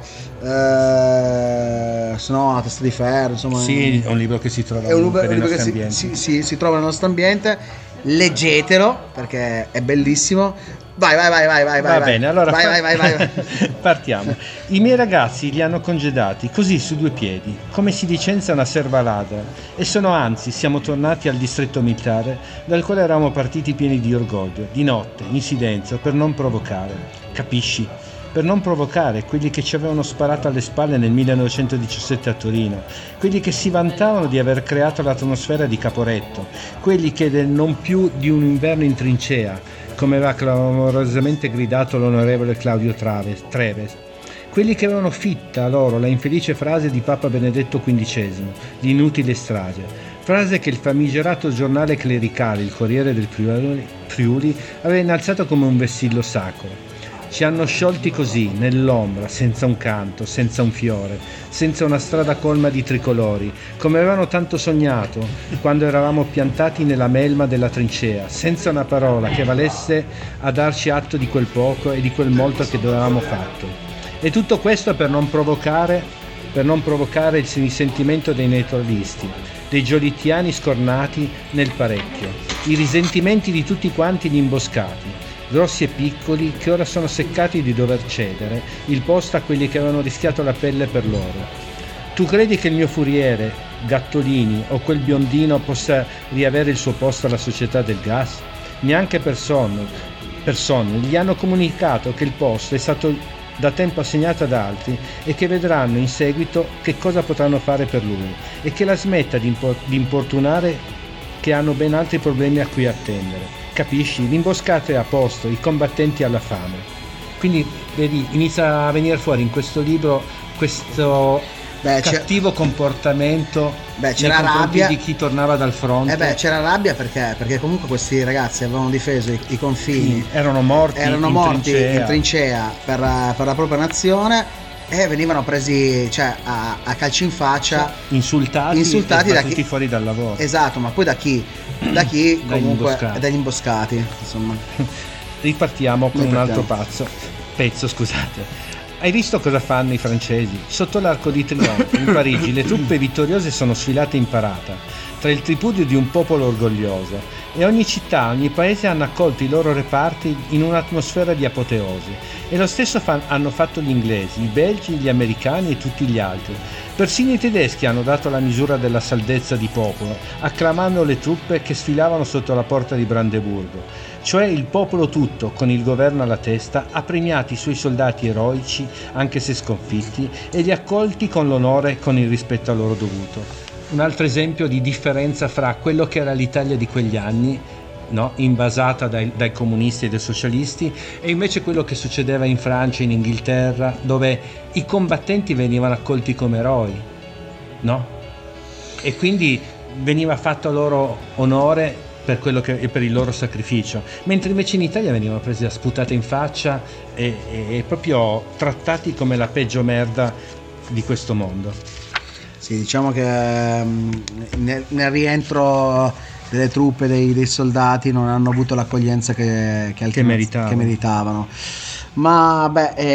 [SPEAKER 2] se no La testa di ferro, insomma.
[SPEAKER 3] Sì, è un libro che si trova per il nostro ambiente.
[SPEAKER 2] Si trova nel nostro ambiente. Leggetelo perché è bellissimo. Vai.
[SPEAKER 3] Va bene, allora
[SPEAKER 2] vai.
[SPEAKER 3] Partiamo. I miei ragazzi li hanno congedati così su 2 piedi, come si licenzia una serva ladra, e siamo tornati al distretto militare dal quale eravamo partiti pieni di orgoglio, di notte, in silenzio, per non provocare. Capisci? Per non provocare quelli che ci avevano sparato alle spalle nel 1917 a Torino, quelli che si vantavano di aver creato l'atmosfera di Caporetto, quelli che del non più di un inverno in trincea, come aveva clamorosamente gridato l'onorevole Claudio Treves, quelli che avevano fitta loro la infelice frase di Papa Benedetto XV, l'inutile strage, frase che il famigerato giornale clericale, il Corriere del Friuli, aveva innalzato come un vessillo sacro. Ci hanno sciolti così, nell'ombra, senza un canto, senza un fiore, senza una strada colma di tricolori, come avevano tanto sognato quando eravamo piantati nella melma della trincea, senza una parola che valesse a darci atto di quel poco e di quel molto che dovevamo fatto. E tutto questo per non provocare il risentimento dei neutralisti, dei giolittiani scornati nel parecchio, i risentimenti di tutti quanti gli imboscati, grossi e piccoli, che ora sono seccati di dover cedere il posto a quelli che avevano rischiato la pelle per loro. Tu credi che il mio furiere, Gattolini, o quel biondino possa riavere il suo posto alla società del gas? Neanche per sogno gli hanno comunicato che il posto è stato da tempo assegnato ad altri e che vedranno in seguito che cosa potranno fare per lui, e che la smetta di importunare, che hanno ben altri problemi a cui attendere. Capisci? L'imboscata è a posto, i combattenti alla fame. Quindi vedi, inizia a venire fuori in questo libro questo cattivo comportamento nei confronti di chi tornava dal fronte.
[SPEAKER 2] C'era rabbia perché comunque questi ragazzi avevano difeso i confini,
[SPEAKER 3] erano morti in
[SPEAKER 2] trincea per la propria nazione, e venivano presi a calci in faccia,
[SPEAKER 3] insultati da tutti fuori dal lavoro.
[SPEAKER 2] Esatto, ma poi da chi comunque dagli imboscati, insomma.
[SPEAKER 3] Ripartiamo con un altro pezzo, scusate. Hai visto cosa fanno i francesi? Sotto l'Arco di Trionfo, in Parigi, le truppe vittoriose sono sfilate in parata, tra il tripudio di un popolo orgoglioso, e ogni città, ogni paese hanno accolto i loro reparti in un'atmosfera di apoteosi. E lo stesso hanno fatto gli inglesi, i belgi, gli americani e tutti gli altri. Persino i tedeschi hanno dato la misura della saldezza di popolo, acclamando le truppe che sfilavano sotto la porta di Brandeburgo. Cioè il popolo tutto, con il governo alla testa, ha premiato i suoi soldati eroici, anche se sconfitti, e li ha accolti con l'onore e con il rispetto a loro dovuto. Un altro esempio di differenza fra quello che era l'Italia di quegli anni, no? Invasata dai comunisti e dai socialisti, e invece quello che succedeva in Francia, in Inghilterra, dove i combattenti venivano accolti come eroi, no? E quindi veniva fatto loro onore per quello e per il loro sacrificio, mentre invece in Italia venivano presi a sputate in faccia e proprio trattati come la peggio merda di questo mondo.
[SPEAKER 2] Sì, diciamo che nel rientro delle truppe, dei soldati, non hanno avuto l'accoglienza che meritavano. Ma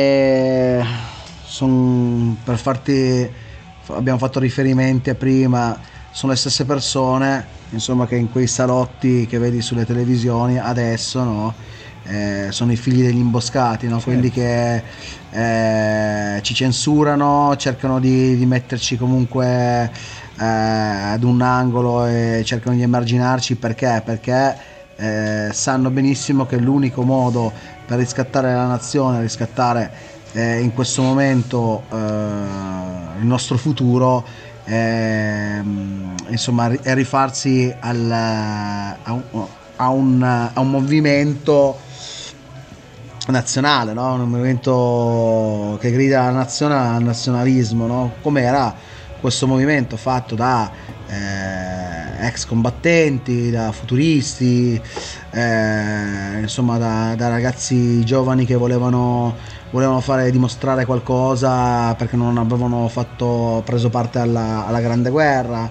[SPEAKER 2] abbiamo fatto riferimenti prima, sono le stesse persone, insomma, che in quei salotti che vedi sulle televisioni adesso, no? sono i figli degli imboscati, no? Quelli che ci censurano, cercano di metterci comunque ad un angolo e cercano di emarginarci. Perché sanno benissimo che l'unico modo per riscattare la nazione, riscattare in questo momento il nostro futuro, insomma, è rifarsi a un movimento nazionale, no? Un movimento che grida alla nazione, al nazionalismo, no? Come era questo movimento fatto da ex combattenti, da futuristi, insomma da ragazzi giovani che volevano dimostrare qualcosa perché non avevano preso parte alla Grande Guerra.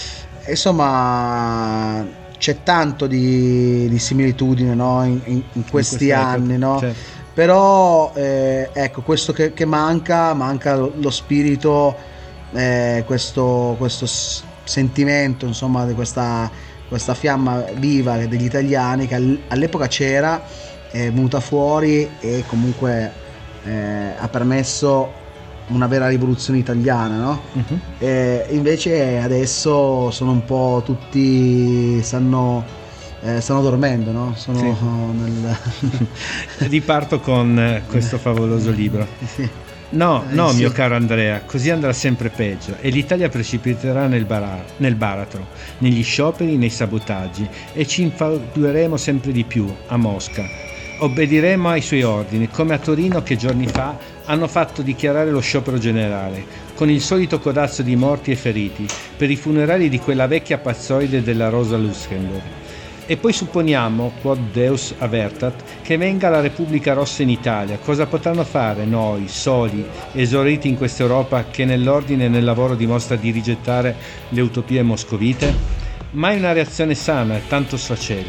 [SPEAKER 2] Insomma, c'è tanto di similitudine, no? in questi anni, no? Certo. Però ecco, questo che manca lo spirito, questo sentimento, insomma, di questa fiamma viva degli italiani che all'epoca c'era, è venuta fuori e comunque ha permesso una vera rivoluzione italiana, no? Uh-huh. Invece adesso sono un po' tutti stanno dormendo, no? Sono
[SPEAKER 3] sì. Riparto con questo favoloso libro.
[SPEAKER 2] Sì.
[SPEAKER 3] No, sì. Mio caro Andrea, così andrà sempre peggio e l'Italia precipiterà nel baratro, negli scioperi, nei sabotaggi, e ci infatueremo sempre di più a Mosca. Obbediremo ai suoi ordini, come a Torino, che giorni fa hanno fatto dichiarare lo sciopero generale, con il solito codazzo di morti e feriti, per i funerali di quella vecchia pazzoide della Rosa Luxemburg. E poi supponiamo, quod Deus avertat, che venga la Repubblica Rossa in Italia. Cosa potranno fare noi, soli, esauriti in questa Europa che nell'ordine e nel lavoro dimostra di rigettare le utopie moscovite? Mai una reazione sana, tanto sfacelo.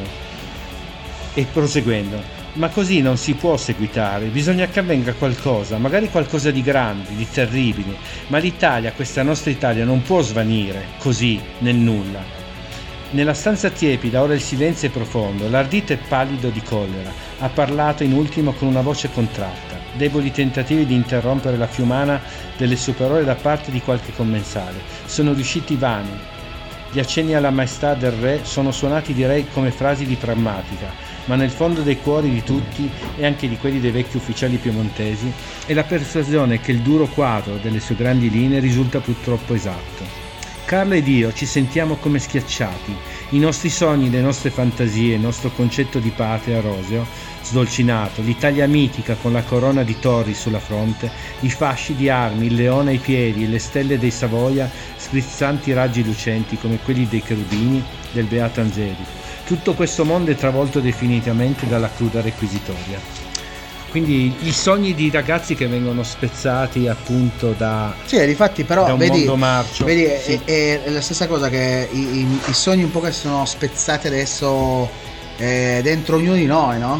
[SPEAKER 3] E proseguendo, ma così non si può seguitare, bisogna che avvenga qualcosa, magari qualcosa di grande, di terribile, ma l'Italia, questa nostra Italia, non può svanire così nel nulla. Nella stanza tiepida ora il silenzio è profondo, l'ardito è pallido di collera, ha parlato in ultimo con una voce contratta, deboli tentativi di interrompere la fiumana delle sue parole da parte di qualche commensale sono riusciti vani. Gli accenni alla maestà del re sono suonati, direi, come frasi di prammatica, ma nel fondo dei cuori di tutti e anche di quelli dei vecchi ufficiali piemontesi è la persuasione che il duro quadro delle sue grandi linee risulta purtroppo esatto. Carlo ed io ci sentiamo come schiacciati, i nostri sogni, le nostre fantasie, il nostro concetto di patria roseo, sdolcinato, l'Italia mitica con la corona di torri sulla fronte, i fasci di armi, il leone ai piedi e le stelle dei Savoia scrizzanti raggi lucenti come quelli dei cherubini del Beato Angelico. Tutto questo mondo è travolto definitivamente dalla cruda requisitoria. Quindi i sogni di ragazzi che vengono spezzati appunto
[SPEAKER 2] difatti, però
[SPEAKER 3] da un mondo marcio.
[SPEAKER 2] Vedi,
[SPEAKER 3] sì.
[SPEAKER 2] è la stessa cosa che i sogni un po' che sono spezzati adesso dentro ognuno di noi, no?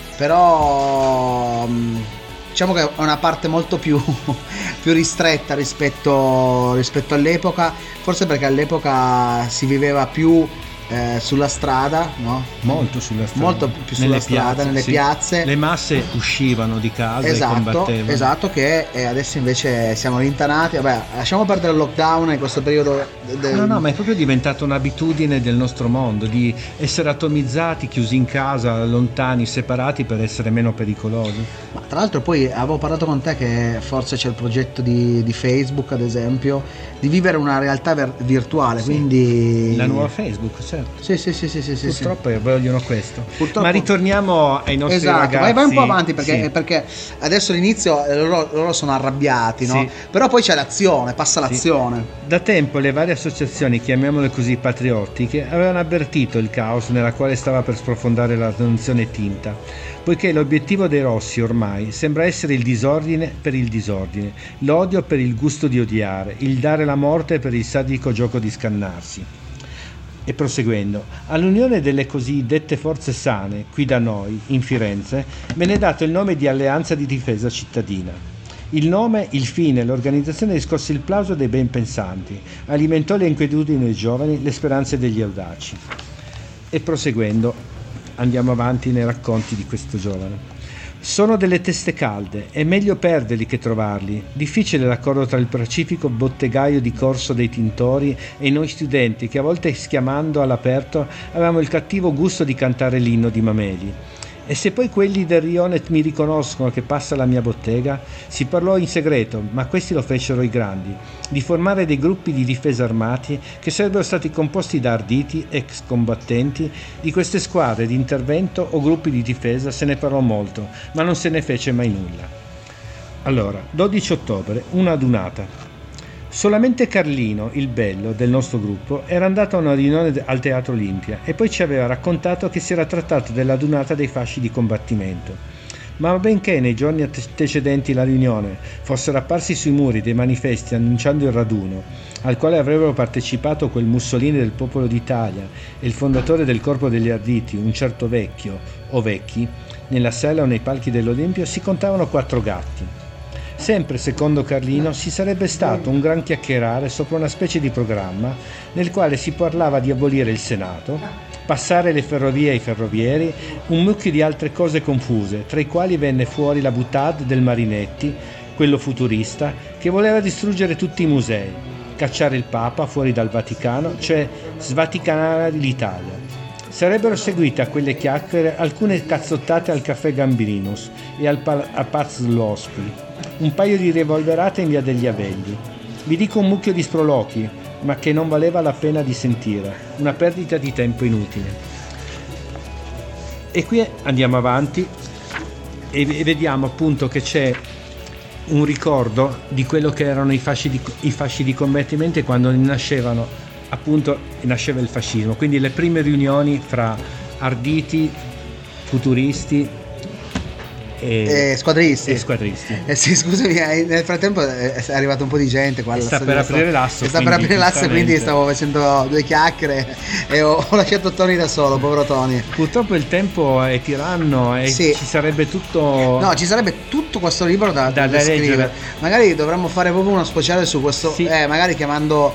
[SPEAKER 2] Però diciamo che è una parte molto più ristretta rispetto all'epoca, forse perché all'epoca si viveva più sulla strada, no?
[SPEAKER 3] Molto sulla strada,
[SPEAKER 2] molto più sulla strada, nelle piazze.
[SPEAKER 3] Le masse uscivano di casa e combattevano.
[SPEAKER 2] Esatto, che adesso invece siamo rintanati. Vabbè, lasciamo perdere il lockdown in questo periodo.
[SPEAKER 3] No, ma è proprio diventata un'abitudine del nostro mondo di essere atomizzati, chiusi in casa, lontani, separati per essere meno pericolosi.
[SPEAKER 2] Ma tra l'altro poi avevo parlato con te che forse c'è il progetto di Facebook, ad esempio, di vivere una realtà virtuale, sì. Quindi
[SPEAKER 3] la nuova Facebook, certo.
[SPEAKER 2] Sì.
[SPEAKER 3] Purtroppo vogliono questo. Ma ritorniamo ai nostri ragazzi.
[SPEAKER 2] Vai un po' avanti perché adesso all'inizio loro sono arrabbiati, no?
[SPEAKER 3] Sì.
[SPEAKER 2] Però poi c'è l'azione, passa l'azione.
[SPEAKER 3] Da tempo le varie associazioni, chiamiamole così, patriottiche, avevano avvertito il caos nella quale stava per sprofondare la nazione tinta, poiché l'obiettivo dei rossi ormai sembra essere il disordine per il disordine, l'odio per il gusto di odiare, il dare la morte per il sadico gioco di scannarsi. E proseguendo, all'unione delle cosiddette forze sane, qui da noi, in Firenze, venne dato il nome di Alleanza di Difesa Cittadina. Il nome, il fine, l'organizzazione riscosse il plauso dei ben pensanti, alimentò le inquietudini dei giovani, le speranze degli audaci. E proseguendo, andiamo avanti nei racconti di questo giovane. Sono delle teste calde, è meglio perderli che trovarli. Difficile l'accordo tra il pacifico bottegaio di Corso dei Tintori e noi studenti che a volte schiamando all'aperto avevamo il cattivo gusto di cantare l'inno di Mameli. E se poi quelli del rione mi riconoscono che passa la mia bottega? Si parlò in segreto, ma questi lo fecero i grandi, di formare dei gruppi di difesa armati che sarebbero stati composti da arditi, ex combattenti. Di queste squadre di intervento o gruppi di difesa se ne parlò molto, ma non se ne fece mai nulla. Allora, 12 ottobre, una adunata. Solamente Carlino, il bello del nostro gruppo, era andato a una riunione al Teatro Olimpia e poi ci aveva raccontato che si era trattato dell'adunata dei fasci di combattimento. Ma benché nei giorni antecedenti la riunione fossero apparsi sui muri dei manifesti annunciando il raduno, al quale avrebbero partecipato quel Mussolini del Popolo d'Italia e il fondatore del Corpo degli Arditi, un certo vecchio o vecchi, nella sala o nei palchi dell'Olimpio si contavano 4 gatti. Sempre secondo Carlino ci sarebbe stato un gran chiacchierare sopra una specie di programma nel quale si parlava di abolire il Senato, passare le ferrovie ai ferrovieri, un mucchio di altre cose confuse, tra i quali venne fuori la boutade del Marinetti, quello futurista, che voleva distruggere tutti i musei, cacciare il Papa fuori dal Vaticano, cioè svaticanare l'Italia. Sarebbero seguite a quelle chiacchiere alcune cazzottate al caffè Gambrinus e a Paz Lospi, un paio di rivolverate in via degli Avelli. Vi dico un mucchio di sproloqui, ma che non valeva la pena di sentire, una perdita di tempo inutile. E qui andiamo avanti e vediamo appunto che c'è un ricordo di quello che erano i fasci di combattimento quando nasceva il fascismo, quindi le prime riunioni fra arditi, futuristi e
[SPEAKER 2] squadristi.
[SPEAKER 3] Sì,
[SPEAKER 2] scusami, nel frattempo è arrivato un po' di gente qua.
[SPEAKER 3] Sta per aprire l'asso,
[SPEAKER 2] quindi stavo facendo 2 chiacchiere e ho lasciato Tony da solo, povero Tony.
[SPEAKER 3] Purtroppo il tempo è tiranno e
[SPEAKER 2] sì.
[SPEAKER 3] Ci sarebbe tutto.
[SPEAKER 2] No, ci sarebbe tutto questo libro da scrivere. Magari dovremmo fare proprio uno speciale su questo, sì. Magari chiamando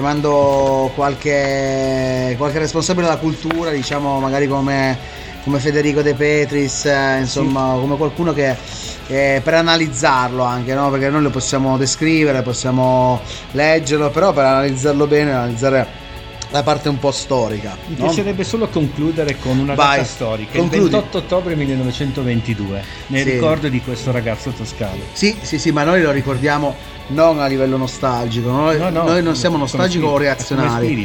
[SPEAKER 2] qualche responsabile della cultura, diciamo, magari come Federico De Petris, insomma, sì. Come qualcuno che per analizzarlo anche, no? Perché noi lo possiamo descrivere, possiamo leggerlo, però per analizzarlo bene, analizzare la parte un po' storica.
[SPEAKER 3] Mi piacerebbe solo concludere con una data storica, concludi. Il 28 ottobre 1922, nel ricordo di questo ragazzo toscano.
[SPEAKER 2] Sì, ma noi lo ricordiamo non a livello nostalgico, noi non siamo nostalgici o reazionari,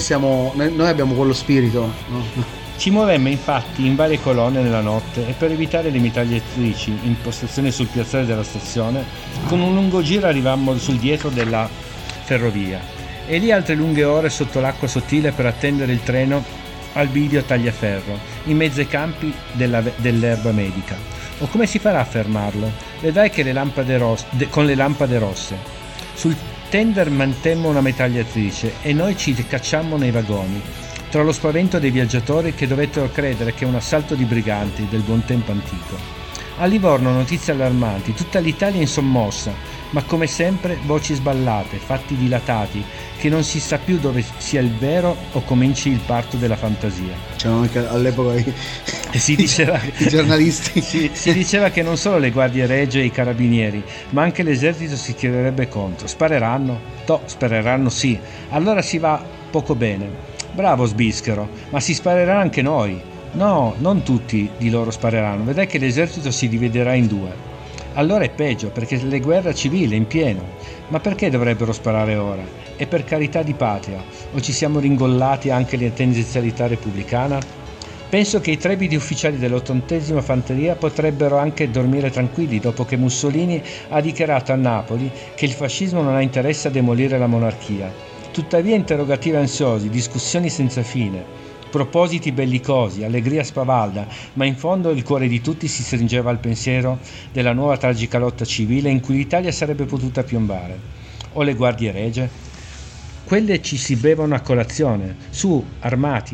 [SPEAKER 2] noi abbiamo quello spirito, no?
[SPEAKER 3] Ci muovemmo infatti in varie colonne nella notte e per evitare le mitragliatrici in postazione sul piazzale della stazione, con un lungo giro arrivammo sul dietro della ferrovia e lì altre lunghe ore sotto l'acqua sottile per attendere il treno al bivio Tagliaferro, in mezzo ai campi dell'erba medica. O come si farà a fermarlo? Vedrai che con le lampade rosse. Sul tender mantemmo una mitragliatrice e noi ci cacciammo nei vagoni, tra lo spavento dei viaggiatori che dovettero credere che un assalto di briganti del buon tempo antico. A Livorno notizie allarmanti, tutta l'Italia in sommossa, ma come sempre voci sballate, fatti dilatati, che non si sa più dove sia il vero o cominci il parto della fantasia.
[SPEAKER 2] C'erano anche all'epoca
[SPEAKER 3] si diceva,
[SPEAKER 2] i giornalisti.
[SPEAKER 3] Si diceva che non solo le guardie regie e i carabinieri, ma anche l'esercito si schiererebbe contro. Spareranno? Spareranno sì. Allora si va poco bene. Bravo Sbischero, ma si sparerà anche noi. No, non tutti di loro spareranno, vedrai che l'esercito si dividerà in 2. Allora è peggio, perché le guerre civili in pieno. Ma perché dovrebbero sparare ora? E per carità di patria? O ci siamo ringollati anche la tendenzialità repubblicana? Penso che i trepidi ufficiali dell'80ª Fanteria potrebbero anche dormire tranquilli dopo che Mussolini ha dichiarato a Napoli che il fascismo non ha interesse a demolire la monarchia. Tuttavia interrogativi ansiosi, discussioni senza fine, propositi bellicosi, allegria spavalda, ma in fondo il cuore di tutti si stringeva al pensiero della nuova tragica lotta civile in cui l'Italia sarebbe potuta piombare. O le guardie regie? Quelle ci si bevano a colazione, su, armati,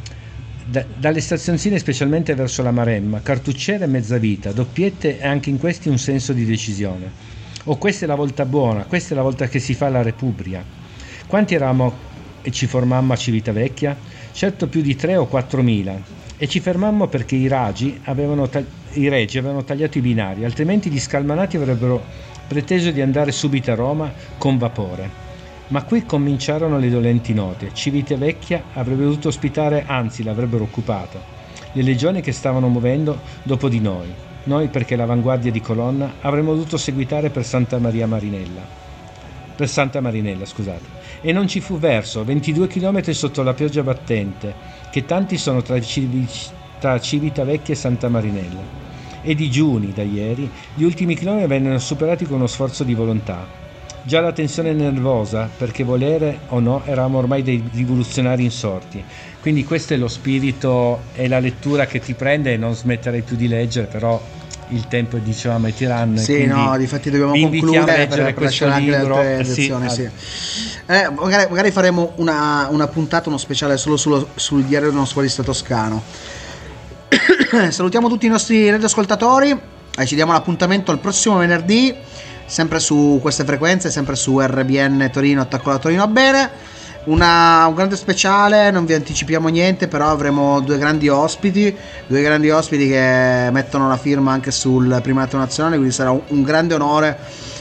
[SPEAKER 3] dalle stazioncine specialmente verso la Maremma, cartucciere e mezzavita, doppiette e anche in questi un senso di decisione. O questa è la volta buona, questa è la volta che si fa la Repubblica. Quanti eravamo e ci formammo a Civitavecchia? Certo più di 3 o 4.000. E ci fermammo perché i regi avevano tagliato i binari, altrimenti gli scalmanati avrebbero preteso di andare subito a Roma con vapore. Ma qui cominciarono le dolenti note. Civitavecchia avrebbe dovuto ospitare, anzi l'avrebbero occupata, le legioni che stavano muovendo dopo di noi. Noi, perché l'avanguardia di colonna, avremmo dovuto seguitare per Santa Marinella, scusate. E non ci fu verso, 22 chilometri sotto la pioggia battente, che tanti sono tra Civitavecchia e Santa Marinella. E digiuni, da ieri, gli ultimi chilometri vennero superati con uno sforzo di volontà. Già la tensione nervosa, perché volere o no, eravamo ormai dei rivoluzionari insorti. Quindi questo è lo spirito e la lettura che ti prende, e non smetterei più di leggere, però il tempo, dicevamo, è tiranno.
[SPEAKER 2] Sì, no, difatti dobbiamo concludere per lasciare anche le altre lezioni. Sì. Magari faremo una puntata, uno speciale solo sul diario di uno squadrista toscano. Salutiamo tutti i nostri radioascoltatori e ci diamo l'appuntamento al prossimo venerdì, sempre su queste frequenze, sempre su RBN Torino, Attacco alla Torino bene. Un grande speciale, non vi anticipiamo niente, però avremo due grandi ospiti che mettono la firma anche sul primato nazionale, quindi sarà un grande onore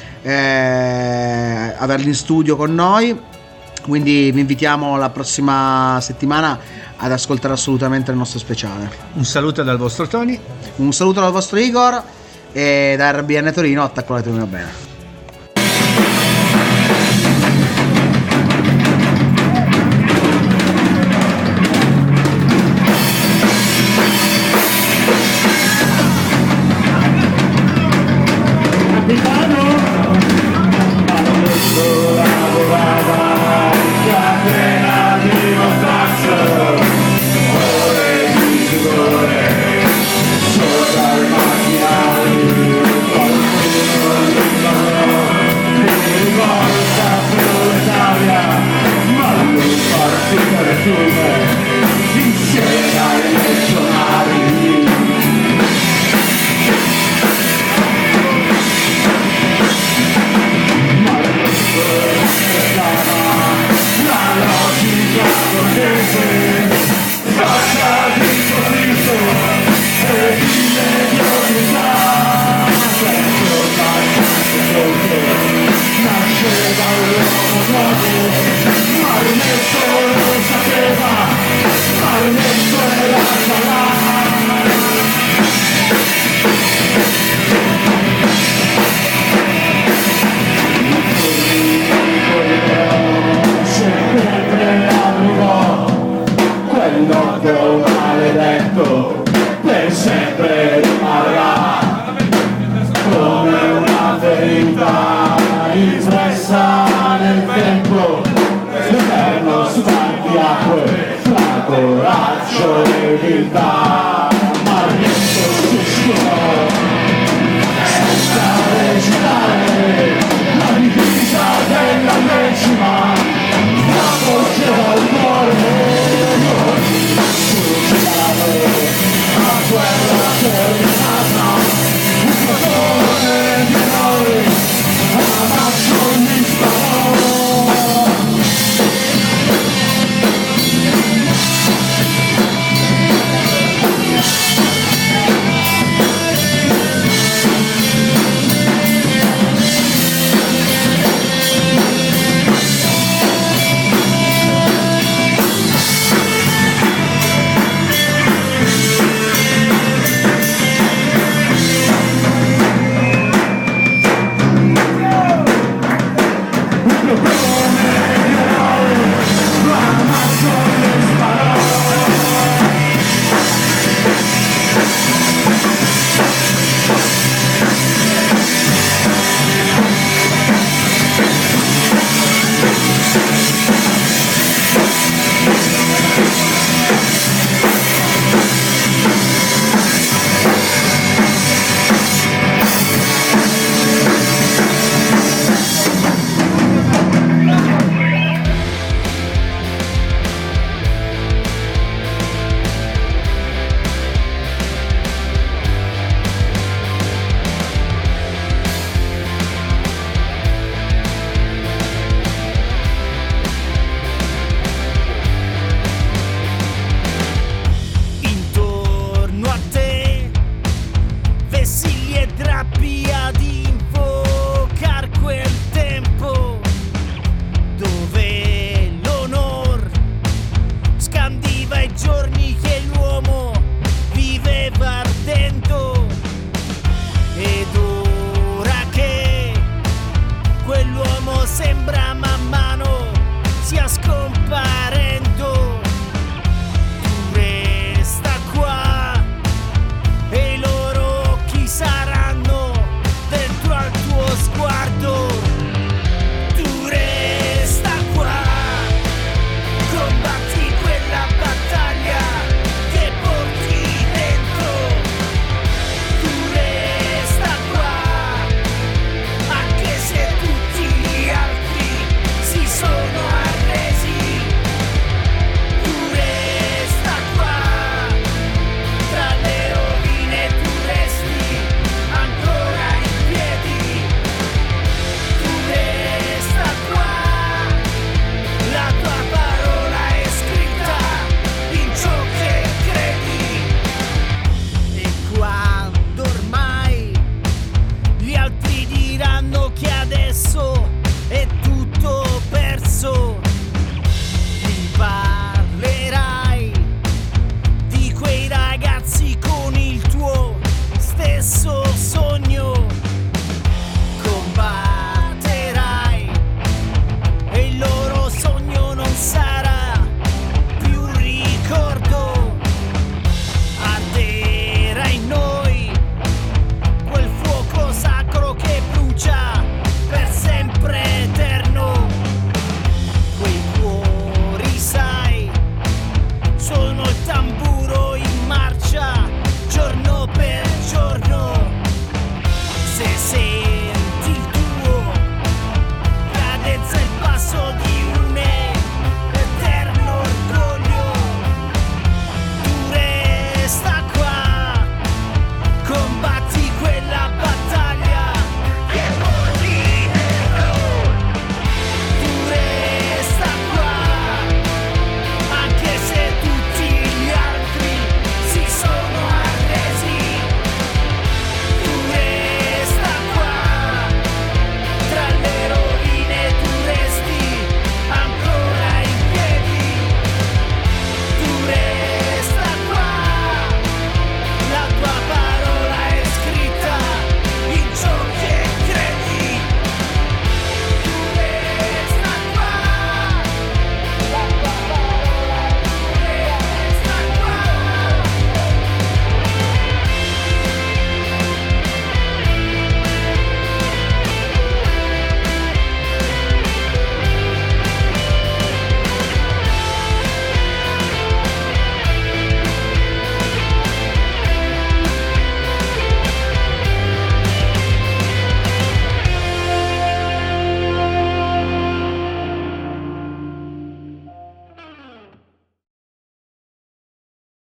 [SPEAKER 2] averli in studio con noi. Quindi vi invitiamo la prossima settimana ad ascoltare assolutamente il nostro speciale.
[SPEAKER 3] Un saluto dal vostro Tony,
[SPEAKER 2] un saluto dal vostro Igor, e da RBN Torino, Attacco alla Torino bene.
[SPEAKER 5] giorni